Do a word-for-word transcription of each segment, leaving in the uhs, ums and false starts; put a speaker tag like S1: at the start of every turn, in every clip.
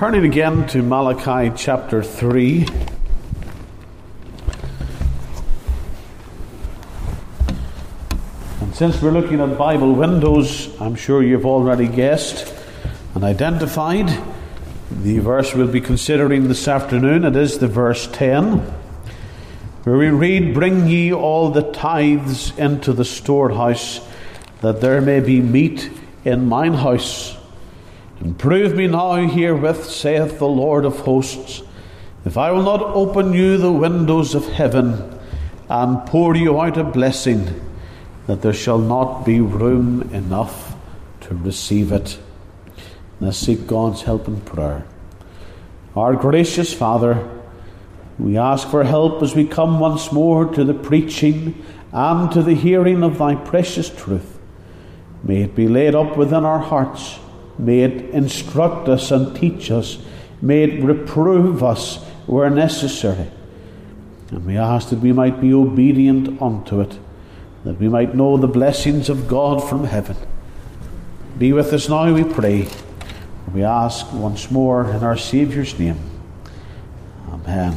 S1: Turning again to Malachi chapter three. And since we're looking at Bible windows, I'm sure you've already guessed and identified the verse we'll be considering this afternoon. It is the verse ten, where we read, "Bring ye all the tithes into the storehouse, that there may be meat in mine house. And prove me now herewith, saith the Lord of hosts, if I will not open you the windows of heaven, and pour you out a blessing, that there shall not be room enough to receive it." Let's seek God's help in prayer. Our gracious Father, we ask for help as we come once more to the preaching and to the hearing of thy precious truth. May it be laid up within our hearts. May it instruct us and teach us. May it reprove us where necessary. And we ask that we might be obedient unto it, that we might know the blessings of God from heaven. Be with us now, we pray. We ask once more in our Saviour's name. Amen.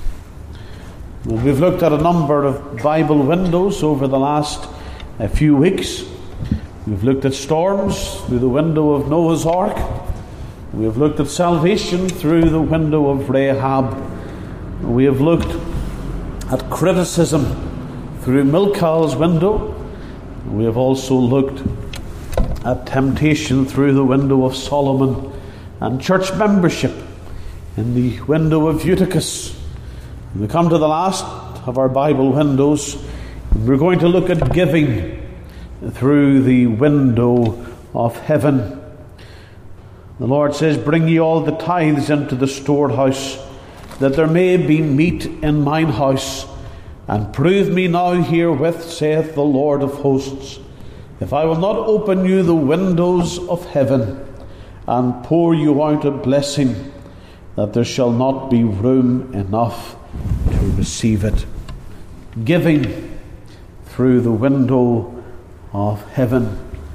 S1: Well, we've looked at a number of Bible windows over the last uh, few weeks. We've looked at storms through the window of Noah's Ark. We have looked at salvation through the window of Rahab. We have looked at criticism through Milchal's window. We have also looked at temptation through the window of Solomon, and church membership in the window of Eutychus. We come to the last of our Bible windows. We're going to look at giving through the window of heaven. The Lord says, "Bring ye all the tithes into the storehouse, that there may be meat in mine house. And prove me now herewith, saith the Lord of hosts, if I will not open you the windows of heaven, and pour you out a blessing, that there shall not be room enough to receive it." Giving through the window of heaven.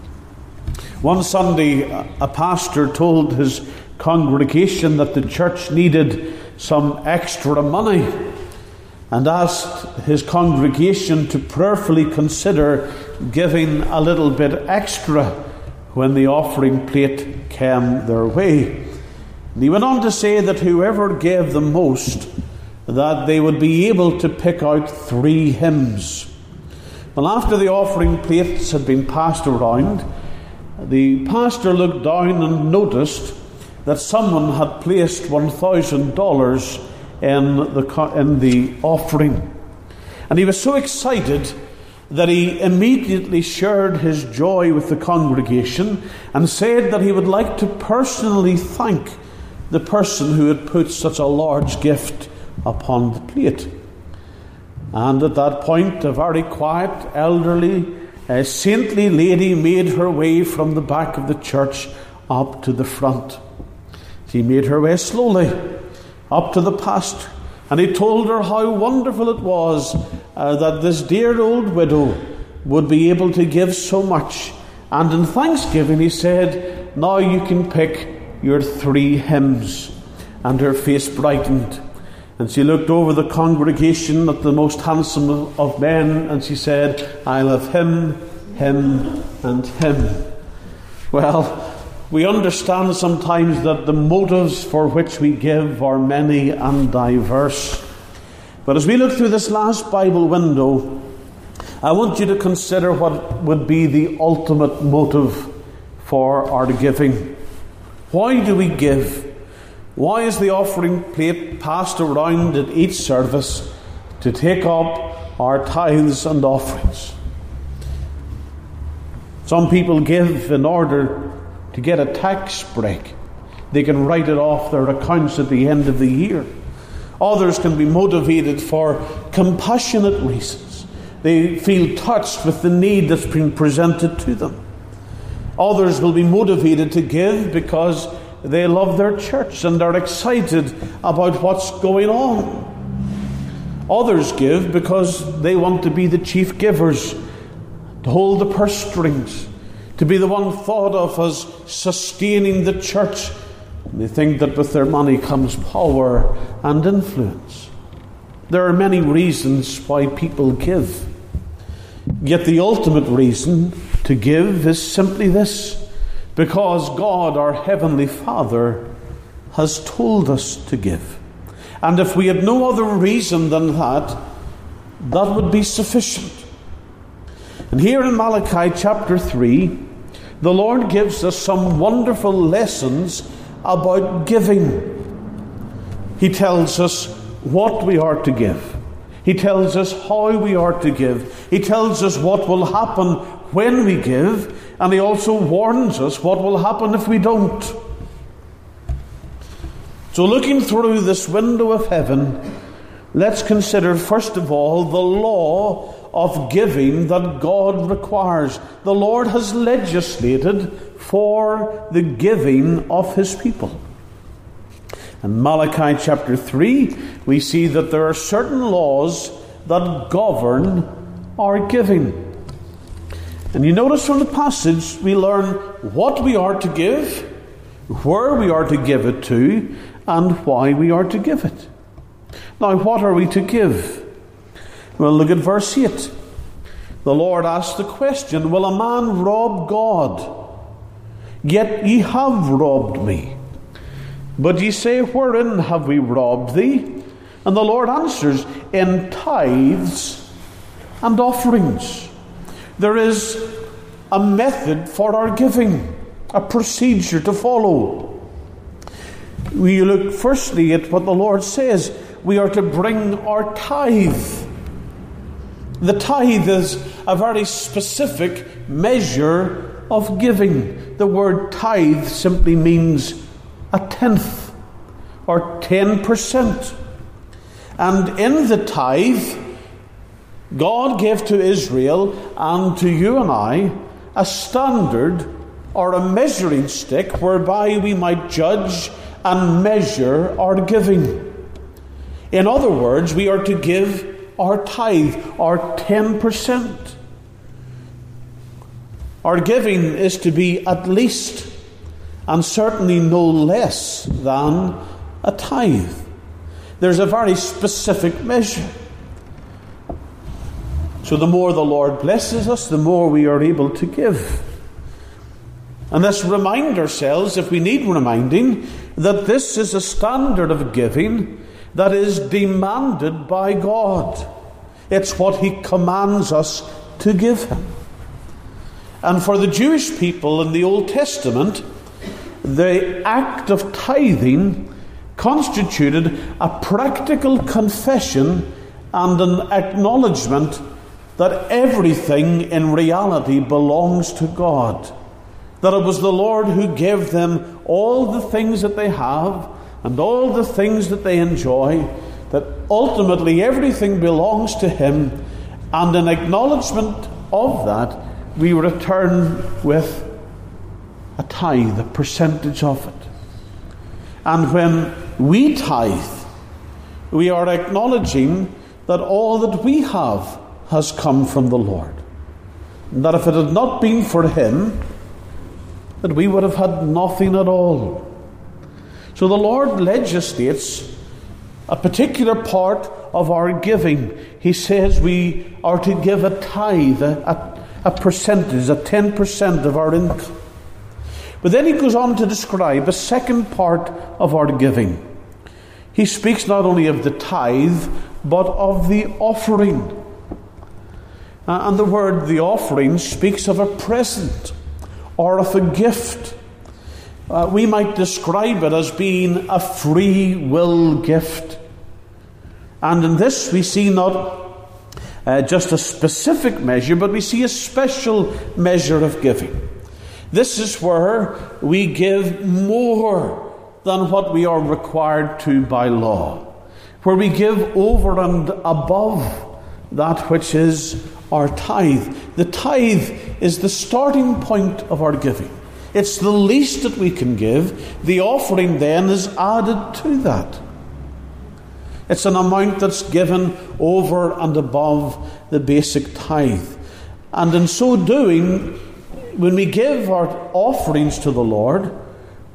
S1: One Sunday, a pastor told his congregation that the church needed some extra money, and asked his congregation to prayerfully consider giving a little bit extra when the offering plate came their way. And he went on to say that whoever gave the most, that they would be able to pick out three hymns. Well, after the offering plates had been passed around, the pastor looked down and noticed that someone had placed one thousand dollars in the in the offering. And he was so excited that he immediately shared his joy with the congregation and said that he would like to personally thank the person who had put such a large gift upon the plate. And at that point, a very quiet, elderly, uh, saintly lady made her way from the back of the church up to the front. She made her way slowly up to the pastor, and he told her how wonderful it was uh, that this dear old widow would be able to give so much. And in thanksgiving, he said, "Now you can pick your three hymns." And her face brightened. And she looked over the congregation at the most handsome of men, and she said, "I'll have him, him, and him." Well, we understand sometimes that the motives for which we give are many and diverse. But as we look through this last Bible window, I want you to consider what would be the ultimate motive for our giving. Why do we give? Why is the offering plate passed around at each service to take up our tithes and offerings? Some people give in order to get a tax break. They can write it off their accounts at the end of the year. Others can be motivated for compassionate reasons. They feel touched with the need that's been presented to them. Others will be motivated to give because they love their church and are excited about what's going on. Others give because they want to be the chief givers, to hold the purse strings, to be the one thought of as sustaining the church They think that with their money comes power and influence. There are many reasons why people give. Yet the ultimate reason to give is simply this: because God, our Heavenly Father, has told us to give. And if we had no other reason than that, that would be sufficient. And here in Malachi chapter three, the Lord gives us some wonderful lessons about giving. He tells us what we are to give. He tells us how we are to give. He tells us what will happen when we give. And he also warns us what will happen if we don't. So looking through this window of heaven, let's consider first of all the law of giving that God requires. The Lord has legislated for the giving of his people. In Malachi chapter three, we see that there are certain laws that govern our giving. And you notice from the passage, we learn what we are to give, where we are to give it to, and why we are to give it. Now, what are we to give? Well, look at verse eight. The Lord asked the question, will a man rob God? Yet ye have robbed me. But ye say, wherein have we robbed thee? And the Lord answers, in tithes and offerings. There is a method for our giving, a procedure to follow. We look firstly at what the Lord says. We are to bring our tithe. The tithe is a very specific measure of giving. The word tithe simply means a tenth or ten percent. And in the tithe, God gave to Israel and to you and I a standard or a measuring stick whereby we might judge and measure our giving. In other words, we are to give our tithe, our ten percent. Our giving is to be at least and certainly no less than a tithe. There's a very specific measure. So the more the Lord blesses us, the more we are able to give. And let's remind ourselves, if we need reminding, that this is a standard of giving that is demanded by God. It's what he commands us to give him. And for the Jewish people in the Old Testament, the act of tithing constituted a practical confession and an acknowledgement that everything in reality belongs to God. That it was the Lord who gave them all the things that they have and all the things that they enjoy, that ultimately everything belongs to him, and in acknowledgement of that, we return with a tithe, a percentage of it. And when we tithe, we are acknowledging that all that we have has come from the Lord. And that if it had not been for him, that we would have had nothing at all. So the Lord legislates a particular part of our giving. He says we are to give a tithe, a, a percentage, a ten percent of our income. But then he goes on to describe a second part of our giving. He speaks not only of the tithe, but of the offering. Uh, and the word the offering speaks of a present or of a gift. Uh, we might describe it as being a free will gift. And in this we see not uh, just a specific measure, but we see a special measure of giving. This is where we give more than what we are required to by law, where we give over and above that which is our tithe. The tithe is the starting point of our giving. It's the least that we can give. The offering then is added to that. It's an amount that's given over and above the basic tithe. And in so doing, when we give our offerings to the Lord,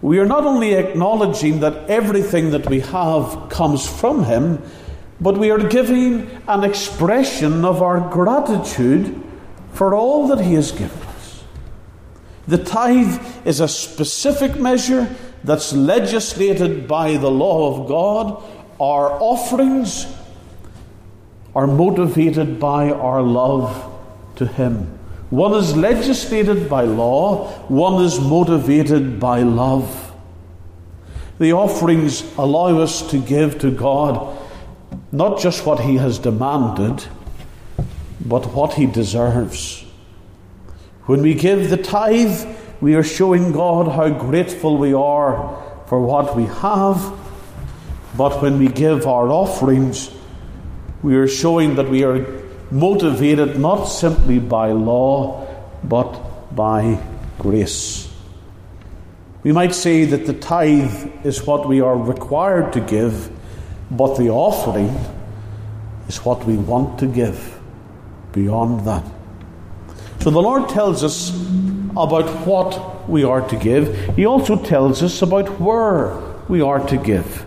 S1: we are not only acknowledging that everything that we have comes from Him, but we are giving an expression of our gratitude for all that He has given us. The tithe is a specific measure that's legislated by the law of God. Our offerings are motivated by our love to Him. One is legislated by law, one is motivated by love. The offerings allow us to give to God not just what He has demanded, but what He deserves. When we give the tithe, we are showing God how grateful we are for what we have. But when we give our offerings, we are showing that we are motivated not simply by law, but by grace. We might say that the tithe is what we are required to give, but the offering is what we want to give beyond that. So the Lord tells us about what we are to give. He also tells us about where we are to give.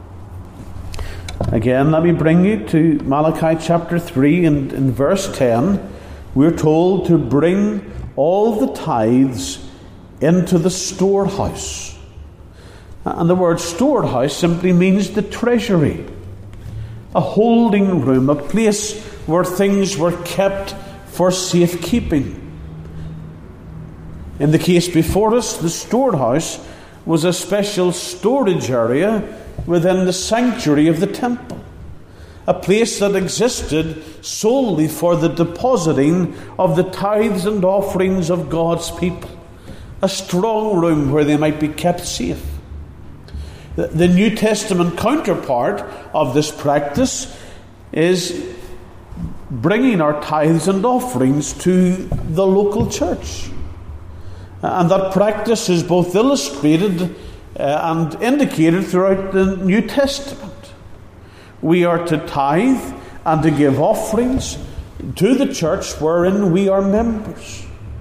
S1: Again, let me bring you to Malachi chapter three, and in verse ten, we're told to bring all the tithes into the storehouse. And the word storehouse simply means the treasury, a holding room, a place where things were kept for safekeeping. In the case before us, the storehouse was a special storage area within the sanctuary of the temple, a place that existed solely for the depositing of the tithes and offerings of God's people, a strong room where they might be kept safe. The New Testament counterpart of this practice is bringing our tithes and offerings to the local church. And that practice is both illustrated uh, and indicated throughout the New Testament. We are to tithe and to give offerings to the church wherein we are members.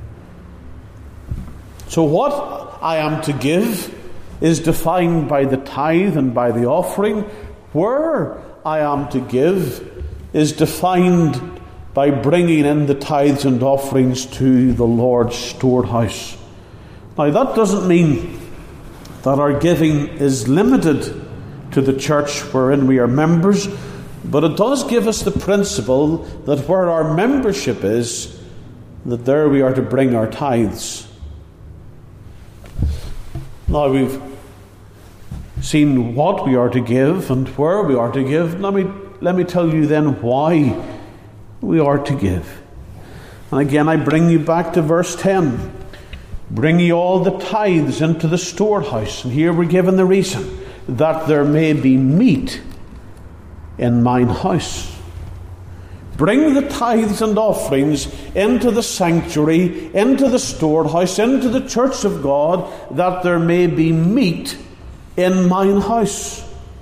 S1: So what I am to give is defined by the tithe and by the offering. Where I am to give is defined by bringing in the tithes and offerings to the Lord's storehouse. Now, that doesn't mean that our giving is limited to the church wherein we are members, but it does give us the principle that where our membership is, that there we are to bring our tithes. Now, we've seen what we are to give and where we are to give. Let me, let me tell you then why we are to give. And again, I bring you back to verse ten. Bring ye all the tithes into the storehouse. And here we're given the reason, that there may be meat in mine house. Bring the tithes and offerings into the sanctuary, into the storehouse, into the church of God, that there may be meat in mine house.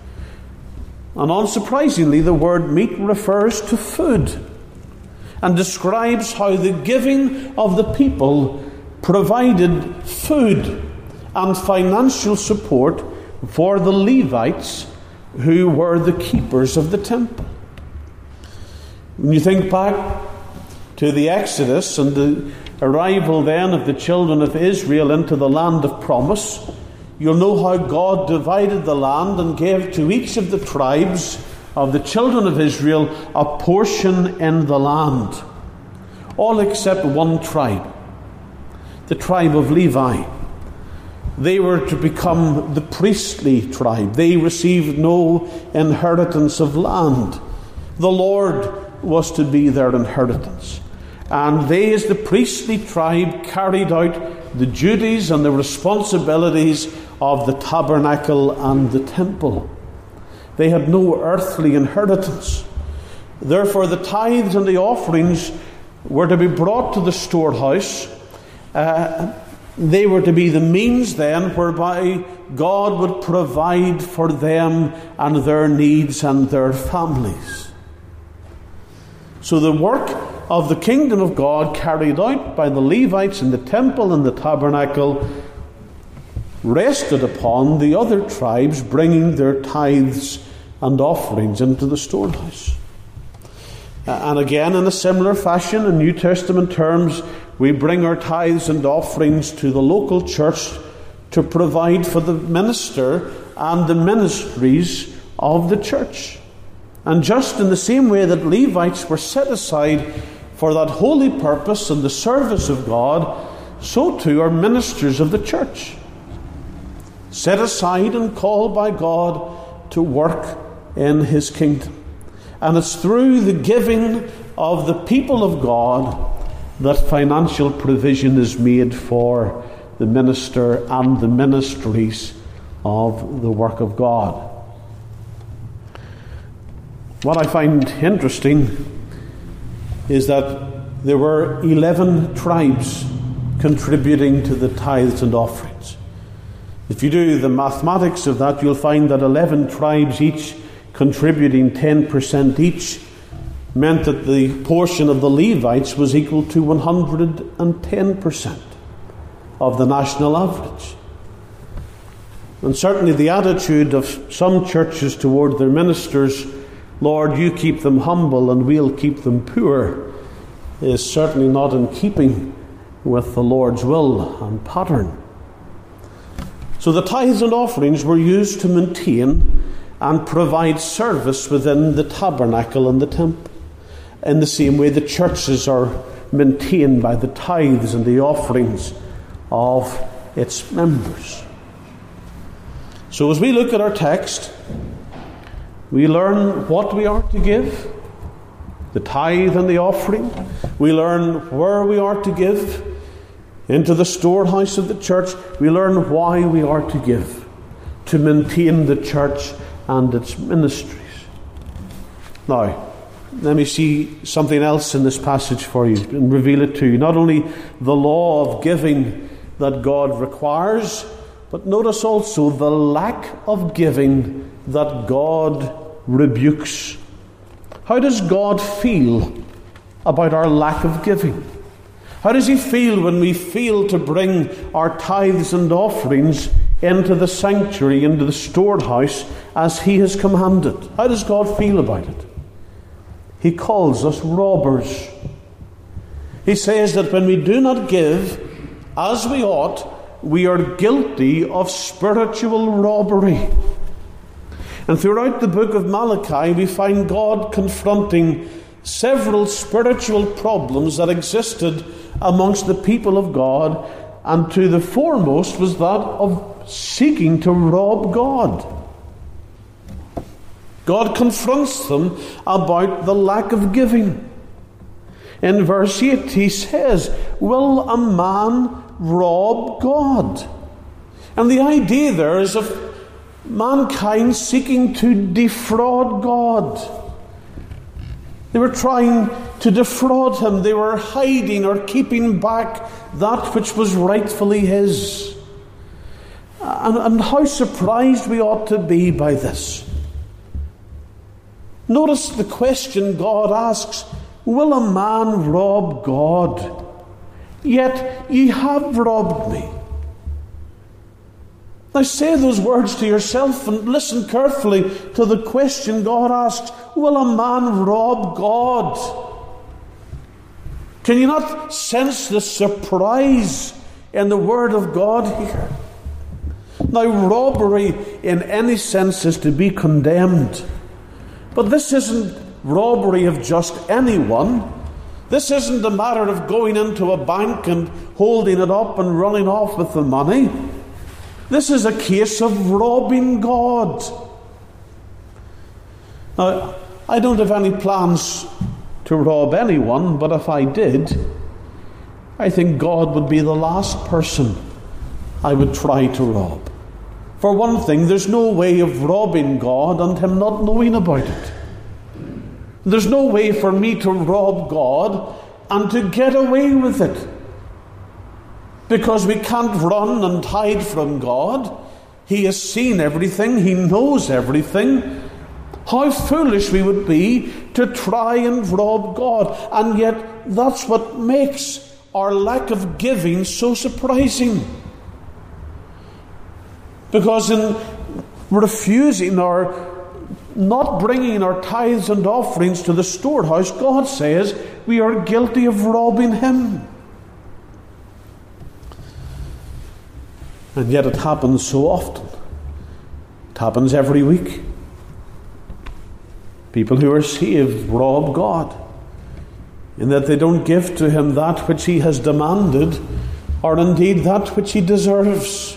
S1: And unsurprisingly, the word meat refers to food and describes how the giving of the people provided food and financial support for the Levites, who were the keepers of the temple. When you think back to the Exodus and the arrival then of the children of Israel into the land of promise, you'll know how God divided the land and gave to each of the tribes of the children of Israel a portion in the land. All except one tribe, the tribe of Levi. They were to become the priestly tribe. They received no inheritance of land. The Lord was to be their inheritance. And they, as the priestly tribe, carried out the duties and the responsibilities of the tabernacle and the temple. They had no earthly inheritance. Therefore, the tithes and the offerings were to be brought to the storehouse. Uh, they were to be the means then whereby God would provide for them and their needs and their families. So the work of the kingdom of God carried out by the Levites in the temple and the tabernacle rested upon the other tribes bringing their tithes and offerings into the storehouse. And again, in a similar fashion, in New Testament terms, we bring our tithes and offerings to the local church to provide for the minister and the ministries of the church. And just in the same way that Levites were set aside for that holy purpose and the service of God, so too are ministers of the church, set aside and called by God to work in His kingdom. And it's through the giving of the people of God that financial provision is made for the minister and the ministries of the work of God. What I find interesting is that there were eleven tribes contributing to the tithes and offerings. If you do the mathematics of that, you'll find that eleven tribes, each contributing ten percent each, meant that the portion of the Levites was equal to one hundred ten percent of the national average. And certainly the attitude of some churches toward their ministers, Lord, you keep them humble and we'll keep them poor, is certainly not in keeping with the Lord's will and pattern. So the tithes and offerings were used to maintain and provide service within the tabernacle and the temple. In the same way, the churches are maintained by the tithes and the offerings of its members. So as we look at our text, we learn what we are to give, the tithe and the offering. We learn where we are to give, into the storehouse of the church. We learn why we are to give, to maintain the church and its ministries. Now, let me see something else in this passage for you and reveal it to you. Not only the law of giving that God requires, but notice also the lack of giving that God rebukes. How does God feel about our lack of giving? How does He feel when we fail to bring our tithes and offerings into the sanctuary, into the storehouse, as He has commanded? How does God feel about it? He calls us robbers. He says that when we do not give as we ought, we are guilty of spiritual robbery. And throughout the book of Malachi, we find God confronting several spiritual problems that existed amongst the people of God, and to the foremost was that of seeking to rob God. God confronts them about the lack of giving. In verse eight he says, will a man rob God? And the idea there is of mankind seeking to defraud God. They were trying to defraud Him. They were hiding or keeping back that which was rightfully His. And, and how surprised we ought to be by this. Notice the question God asks, will a man rob God? Yet ye have robbed me. Now say those words to yourself and listen carefully to the question God asks, will a man rob God? Can you not sense the surprise in the word of God here? Now, robbery in any sense is to be condemned. But this isn't robbery of just anyone. This isn't a matter of going into a bank and holding it up and running off with the money. This is a case of robbing God. Now, I don't have any plans to rob anyone, but if I did, I think God would be the last person I would try to rob. For one thing, there's no way of robbing God and Him not knowing about it. There's no way for me to rob God and to get away with it. Because we can't run and hide from God. He has seen everything. He knows everything. How foolish we would be to try and rob God. And yet that's what makes our lack of giving so surprising. Because in refusing or not bringing our tithes and offerings to the storehouse, God says we are guilty of robbing Him. And yet it happens so often. It happens every week. People who are saved rob God, in that they don't give to Him that which He has demanded, or indeed that which He deserves.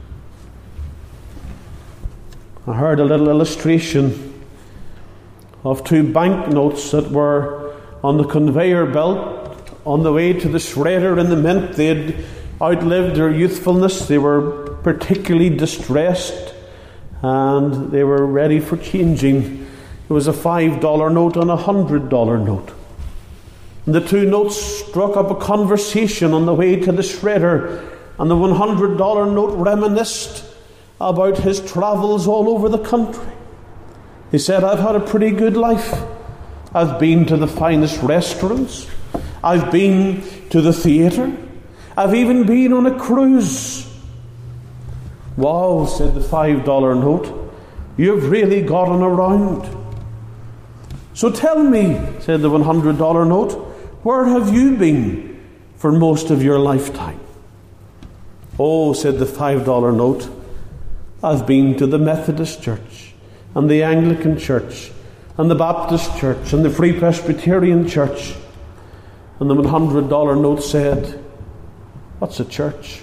S1: I heard a little illustration of two banknotes that were on the conveyor belt on the way to the shredder in the mint. They had outlived their youthfulness. They were particularly distressed, and they were ready for changing. It was a five dollar note and a one hundred dollar note. And the two notes struck up a conversation on the way to the shredder, and the one hundred dollar note reminisced about his travels all over the country. He said, I've had a pretty good life. I've been to the finest restaurants. I've been to the theatre. I've even been on a cruise. Wow, said the five dollar note, you've really gotten around. So tell me, said the one hundred dollar note, where have you been for most of your lifetime? Oh, said the five dollar note, I've been to the Methodist Church, and the Anglican Church, and the Baptist Church, and the Free Presbyterian Church. And the one hundred dollar note said, what's a church?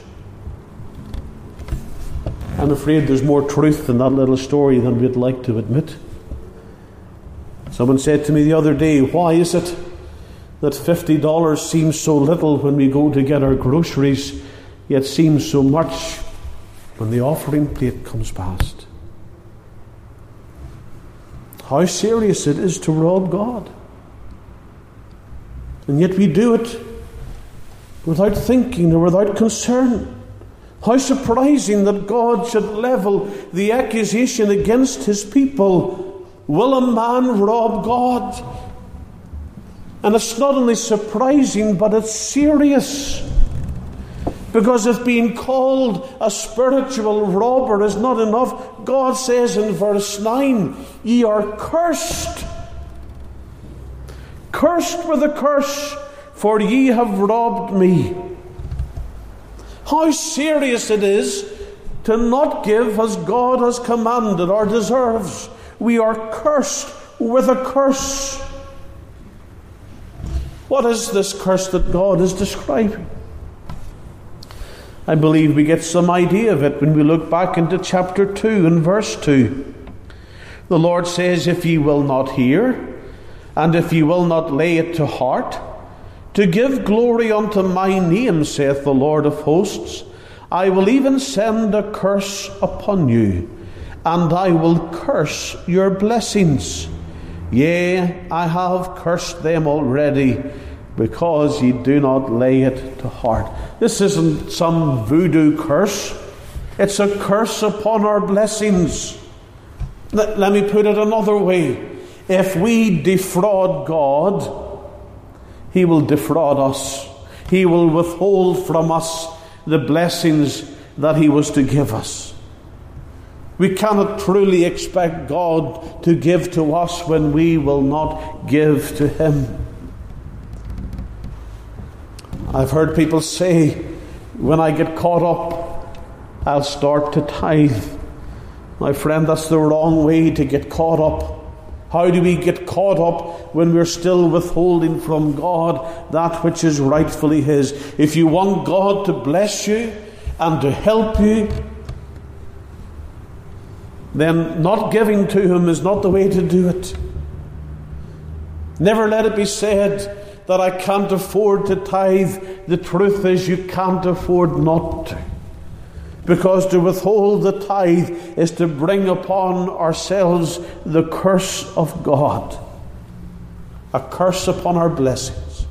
S1: I'm afraid there's more truth in that little story than we'd like to admit. Someone said to me the other day, why is it that fifty dollars seems so little when we go to get our groceries, yet seems so much when the offering plate comes past? How serious it is to rob God. And yet we do it without thinking or without concern. How surprising that God should level the accusation against His people. Will a man rob God? And it's not only surprising, but it's serious. Because if being called a spiritual robber is not enough, God says in verse nine, ye are cursed. Cursed with a curse, for ye have robbed me. How serious it is to not give as God has commanded or deserves. We are cursed with a curse. What is this curse that God is describing? I believe we get some idea of it when we look back into chapter two and verse two. The Lord says, if ye will not hear, and if ye will not lay it to heart, to give glory unto my name, saith the Lord of hosts, I will even send a curse upon you, and I will curse your blessings. Yea, I have cursed them already, because ye do not lay it to heart. This isn't some voodoo curse. It's a curse upon our blessings. Let, let me put it another way. If we defraud God, He will defraud us. He will withhold from us the blessings that He was to give us. We cannot truly expect God to give to us when we will not give to Him. I've heard people say, when I get caught up, I'll start to tithe. My friend, that's the wrong way to get caught up. How do we get caught up when we're still withholding from God that which is rightfully His? If you want God to bless you and to help you, then not giving to Him is not the way to do it. Never let it be said that I can't afford to tithe. The truth is, you can't afford not to. Because to withhold the tithe is to bring upon ourselves the curse of God. A curse upon our blessings.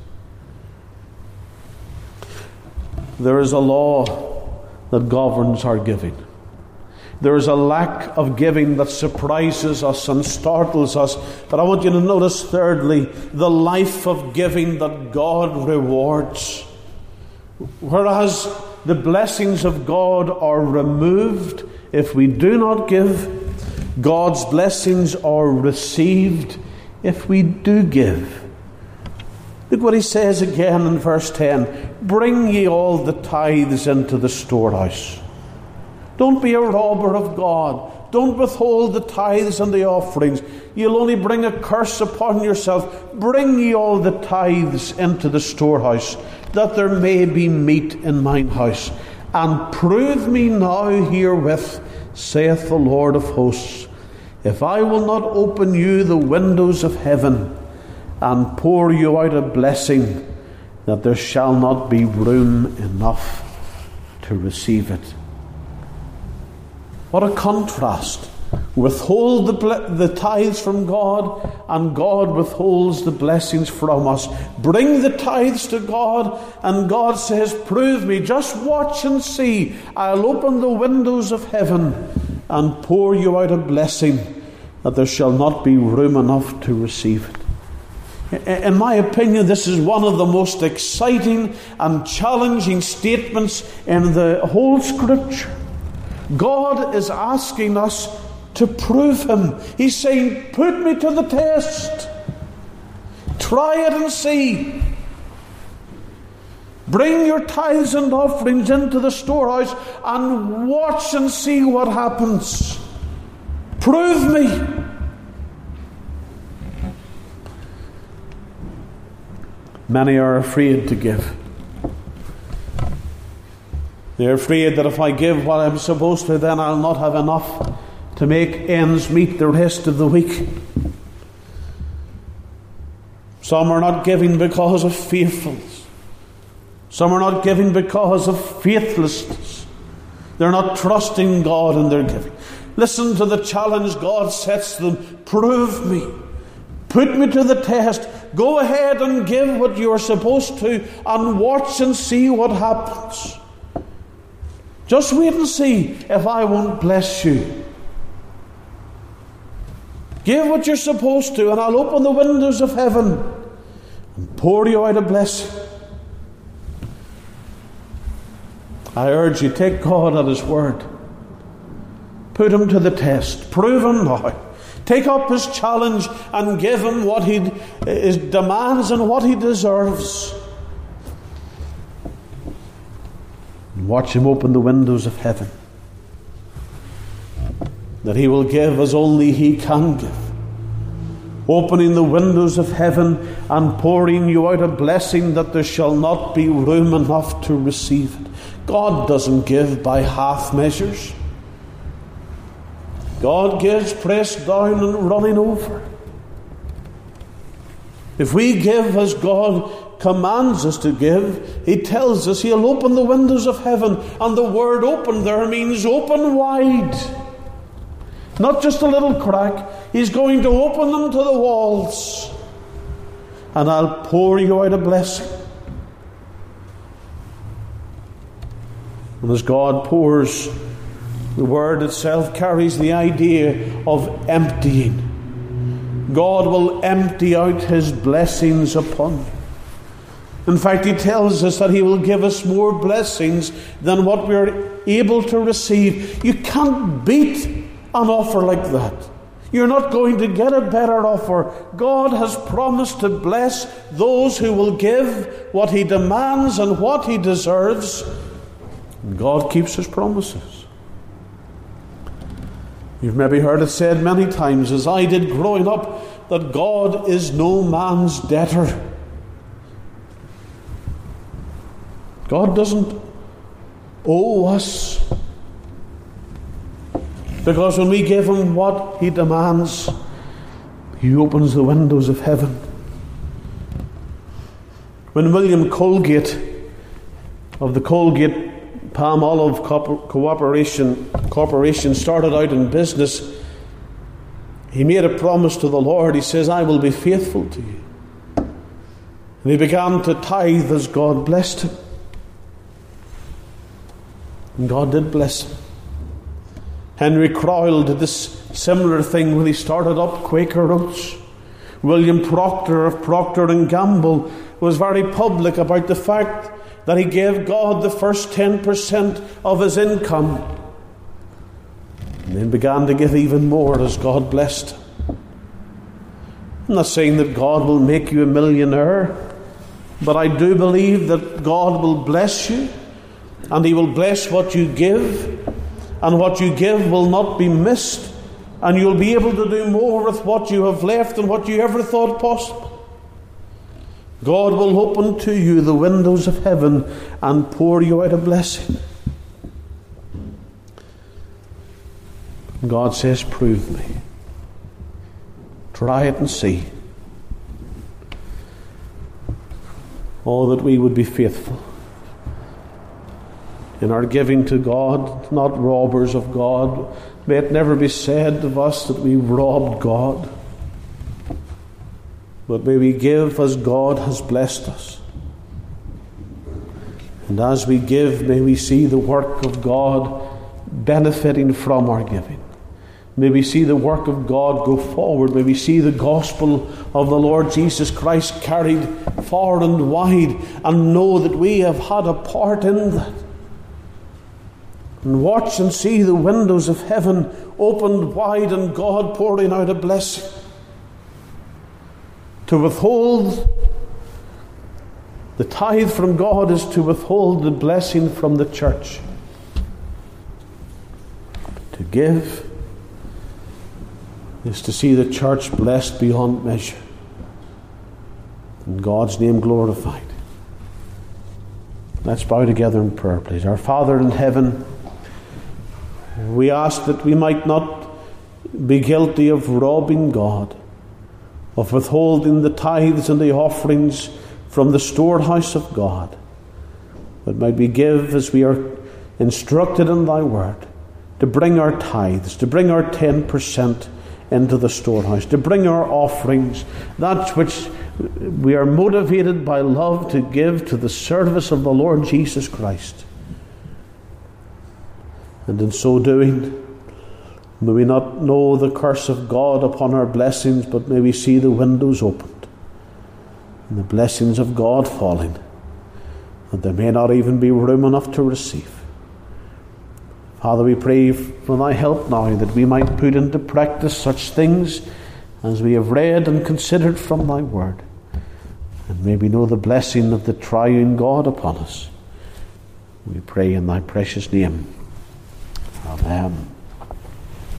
S1: There is a law that governs our giving. There is a lack of giving that surprises us and startles us. But I want you to notice, thirdly, the life of giving that God rewards. Whereas the blessings of God are removed if we do not give. God's blessings are received if we do give. Look what he says again in verse ten. Bring ye all the tithes into the storehouse. Don't be a robber of God. Don't withhold the tithes and the offerings. You'll only bring a curse upon yourself. Bring ye all the tithes into the storehouse, that there may be meat in mine house. And prove me now herewith, saith the Lord of hosts, if I will not open you the windows of heaven, and pour you out a blessing, that there shall not be room enough to receive it. What a contrast. Withhold the, ble- the tithes from God, and God withholds the blessings from us. Bring the tithes to God, and God says, prove me, just watch and see. I'll open the windows of heaven and pour you out a blessing, that there shall not be room enough to receive it. In my opinion, this is one of the most exciting and challenging statements in the whole Scripture. God is asking us to prove Him. He's saying, put me to the test. Try it and see. Bring your tithes and offerings into the storehouse and watch and see what happens. Prove me. Many are afraid to give. They're afraid that if I give what I'm supposed to, then I'll not have enough to make ends meet the rest of the week. Some are not giving because of fearfulness. Some are not giving because of faithlessness. They're not trusting God in their giving. Listen to the challenge God sets them. Prove me. Put me to the test. Go ahead and give what you are supposed to, and watch and see what happens. Just wait and see if I won't bless you. Give what you're supposed to, and I'll open the windows of heaven and pour you out a blessing. I urge you, take God at His word. Put Him to the test. Prove Him now. Take up His challenge and give Him what He demands and what He deserves. And watch Him open the windows of heaven, that He will give as only He can give. Opening the windows of heaven and pouring you out a blessing that there shall not be room enough to receive it. God doesn't give by half measures. God gives pressed down and running over. If we give as God commands us to give, He tells us He'll open the windows of heaven. And the word open there means open wide. Not just a little crack. He's going to open them to the walls. And I'll pour you out a blessing. And as God pours, the word itself carries the idea of emptying. God will empty out His blessings upon you. In fact, He tells us that He will give us more blessings than what we are able to receive. You can't beat an offer like that. You're not going to get a better offer. God has promised to bless those who will give what He demands and what He deserves. And God keeps His promises. You've maybe heard it said many times, as I did growing up, that God is no man's debtor. God doesn't owe us, because when we give Him what He demands, He opens the windows of heaven. When William Colgate of the Colgate Palmolive Cooperation Corporation started out in business, he made a promise to the Lord. He says, I will be faithful to you. And he began to tithe as God blessed him. And God did bless him. Henry Crowell did this similar thing when he started up Quaker Oats. William Proctor of Procter and Gamble was very public about the fact that he gave God the first ten percent of his income. and then began to give even more as God blessed him. I'm not saying that God will make you a millionaire, but I do believe that God will bless you, and He will bless what you give, and what you give will not be missed, and you'll be able to do more with what you have left than what you ever thought possible. God will open to you the windows of heaven and pour you out a blessing. God says, prove me. Try it and see. Oh, that we would be faithful in our giving to God, not robbers of God. May it never be said of us that we robbed God, but may we give as God has blessed us. And as we give, may we see the work of God benefiting from our giving. May we see the work of God go forward. May we see the gospel of the Lord Jesus Christ carried far and wide, and know that we have had a part in that. And watch and see the windows of heaven opened wide and God pouring out a blessing. To withhold the tithe from God is to withhold the blessing from the church. To give is to see the church blessed beyond measure and God's name glorified. Let's bow together in prayer, please. Our Father in heaven, we ask that we might not be guilty of robbing God, of withholding the tithes and the offerings from the storehouse of God, but might we give as we are instructed in Thy word, to bring our tithes, to bring our ten percent into the storehouse, to bring our offerings, that which we are motivated by love to give to the service of the Lord Jesus Christ. And in so doing, may we not know the curse of God upon our blessings, but may we see the windows opened and the blessings of God falling, that there may not even be room enough to receive. Father, we pray for Thy help now, that we might put into practice such things as we have read and considered from Thy word, and may we know the blessing of the triune God upon us. We pray in Thy precious name. Amen.